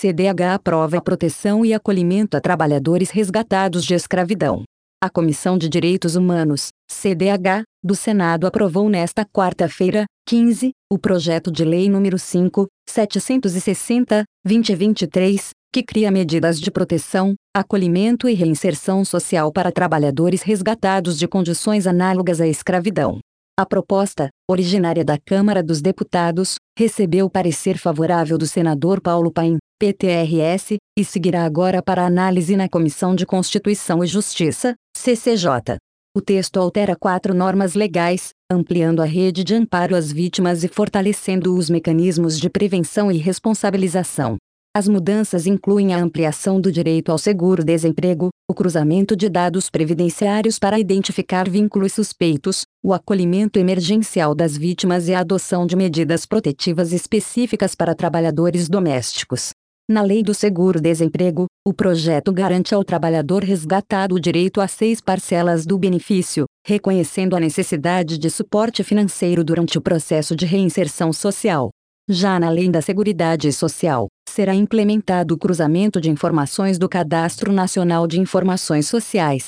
CDH aprova a proteção e acolhimento a trabalhadores resgatados de escravidão. A Comissão de Direitos Humanos, CDH, do Senado aprovou nesta quarta-feira, 15, o projeto de lei número 5.760/2023, que cria medidas de proteção, acolhimento e reinserção social para trabalhadores resgatados de condições análogas à escravidão. A proposta, originária da Câmara dos Deputados, recebeu parecer favorável do senador Paulo Paim, PTRS, e seguirá agora para análise na Comissão de Constituição e Justiça, CCJ. O texto altera 4 normas legais, ampliando a rede de amparo às vítimas e fortalecendo os mecanismos de prevenção e responsabilização. As mudanças incluem a ampliação do direito ao seguro-desemprego, o cruzamento de dados previdenciários para identificar vínculos suspeitos, o acolhimento emergencial das vítimas e a adoção de medidas protetivas específicas para trabalhadores domésticos. Na Lei do Seguro-Desemprego, o projeto garante ao trabalhador resgatado o direito a 6 parcelas do benefício, reconhecendo a necessidade de suporte financeiro durante o processo de reinserção social. Já na Lei da Seguridade Social, será implementado o cruzamento de informações do Cadastro Nacional de Informações Sociais,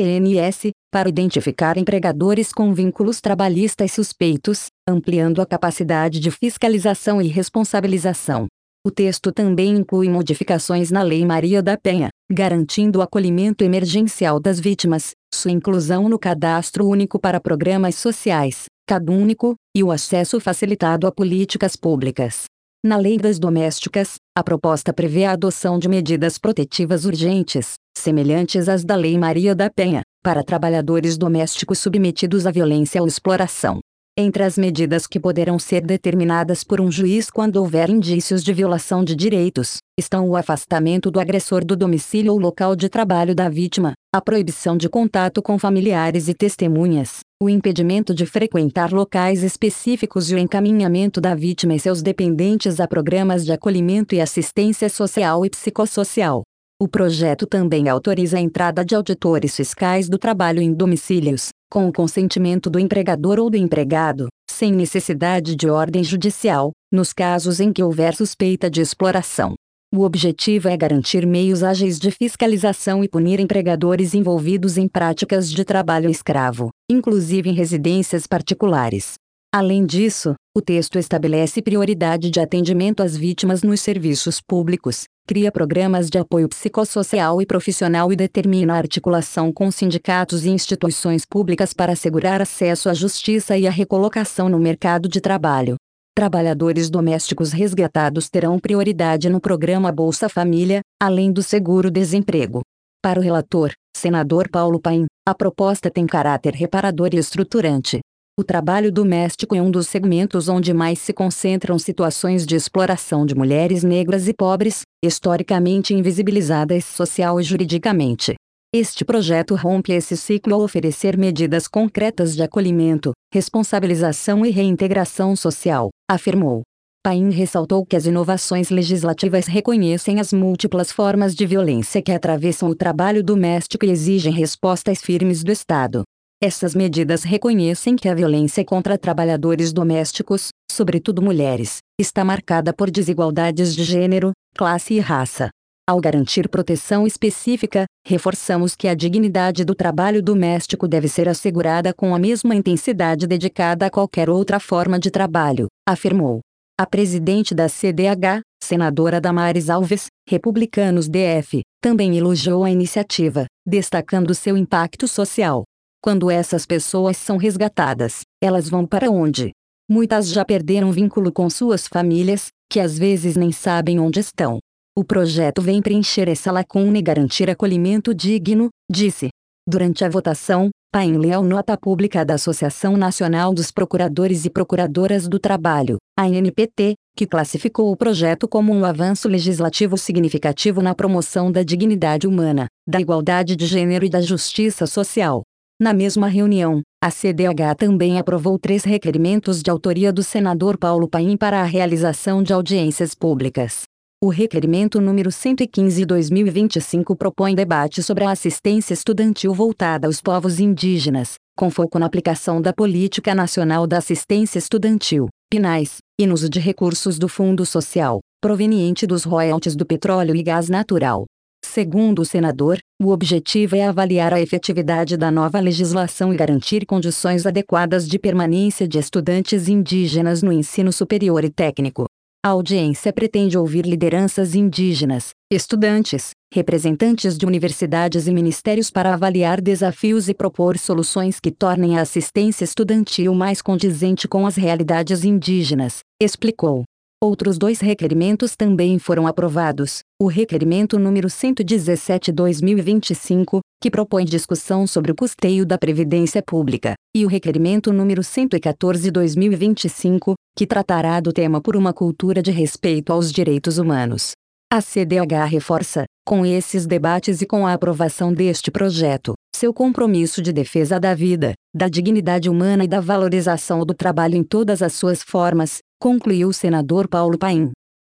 CNS, para identificar empregadores com vínculos trabalhistas suspeitos, ampliando a capacidade de fiscalização e responsabilização. O texto também inclui modificações na Lei Maria da Penha, garantindo o acolhimento emergencial das vítimas, sua inclusão no Cadastro Único para Programas Sociais, CadÚnico, e o acesso facilitado a políticas públicas. Na Lei das Domésticas, a proposta prevê a adoção de medidas protetivas urgentes, semelhantes às da Lei Maria da Penha, para trabalhadores domésticos submetidos à violência ou exploração. Entre as medidas que poderão ser determinadas por um juiz quando houver indícios de violação de direitos, estão o afastamento do agressor do domicílio ou local de trabalho da vítima, a proibição de contato com familiares e testemunhas, o impedimento de frequentar locais específicos e o encaminhamento da vítima e seus dependentes a programas de acolhimento e assistência social e psicossocial. O projeto também autoriza a entrada de auditores fiscais do trabalho em domicílios, com o consentimento do empregador ou do empregado, sem necessidade de ordem judicial, nos casos em que houver suspeita de exploração. O objetivo é garantir meios ágeis de fiscalização e punir empregadores envolvidos em práticas de trabalho escravo, inclusive em residências particulares. Além disso, o texto estabelece prioridade de atendimento às vítimas nos serviços públicos, cria programas de apoio psicossocial e profissional e determina a articulação com sindicatos e instituições públicas para assegurar acesso à justiça e à recolocação no mercado de trabalho. Trabalhadores domésticos resgatados terão prioridade no programa Bolsa Família, além do seguro-desemprego. Para o relator, senador Paulo Paim, a proposta tem caráter reparador e estruturante. O trabalho doméstico é um dos segmentos onde mais se concentram situações de exploração de mulheres negras e pobres, historicamente invisibilizadas social e juridicamente. Este projeto rompe esse ciclo ao oferecer medidas concretas de acolhimento, responsabilização e reintegração social, afirmou. Paim ressaltou que as inovações legislativas reconhecem as múltiplas formas de violência que atravessam o trabalho doméstico e exigem respostas firmes do Estado. Essas medidas reconhecem que a violência contra trabalhadores domésticos, sobretudo mulheres, está marcada por desigualdades de gênero, classe e raça. Ao garantir proteção específica, reforçamos que a dignidade do trabalho doméstico deve ser assegurada com a mesma intensidade dedicada a qualquer outra forma de trabalho, afirmou. A presidente da CDH, senadora Damares Alves, Republicanos DF, também elogiou a iniciativa, destacando seu impacto social. Quando essas pessoas são resgatadas, elas vão para onde? Muitas já perderam vínculo com suas famílias, que às vezes nem sabem onde estão. O projeto vem preencher essa lacuna e garantir acolhimento digno, disse. Durante a votação, Paim leu nota pública da Associação Nacional dos Procuradores e Procuradoras do Trabalho, ANPT, que classificou o projeto como um avanço legislativo significativo na promoção da dignidade humana, da igualdade de gênero e da justiça social. Na mesma reunião, a CDH também aprovou 3 requerimentos de autoria do senador Paulo Paim para a realização de audiências públicas. O requerimento número 115/2025 propõe debate sobre a assistência estudantil voltada aos povos indígenas, com foco na aplicação da Política Nacional da Assistência Estudantil, PNAES, e no uso de recursos do Fundo Social, proveniente dos royalties do petróleo e gás natural. Segundo o senador, o objetivo é avaliar a efetividade da nova legislação e garantir condições adequadas de permanência de estudantes indígenas no ensino superior e técnico. A audiência pretende ouvir lideranças indígenas, estudantes, representantes de universidades e ministérios para avaliar desafios e propor soluções que tornem a assistência estudantil mais condizente com as realidades indígenas, explicou. Outros 2 requerimentos também foram aprovados. O requerimento número 117/2025, que propõe discussão sobre o custeio da Previdência Pública, e o requerimento número 114/2025, que tratará do tema por uma cultura de respeito aos direitos humanos. A CDH reforça, com esses debates e com a aprovação deste projeto, seu compromisso de defesa da vida, da dignidade humana e da valorização do trabalho em todas as suas formas, concluiu o senador Paulo Paim.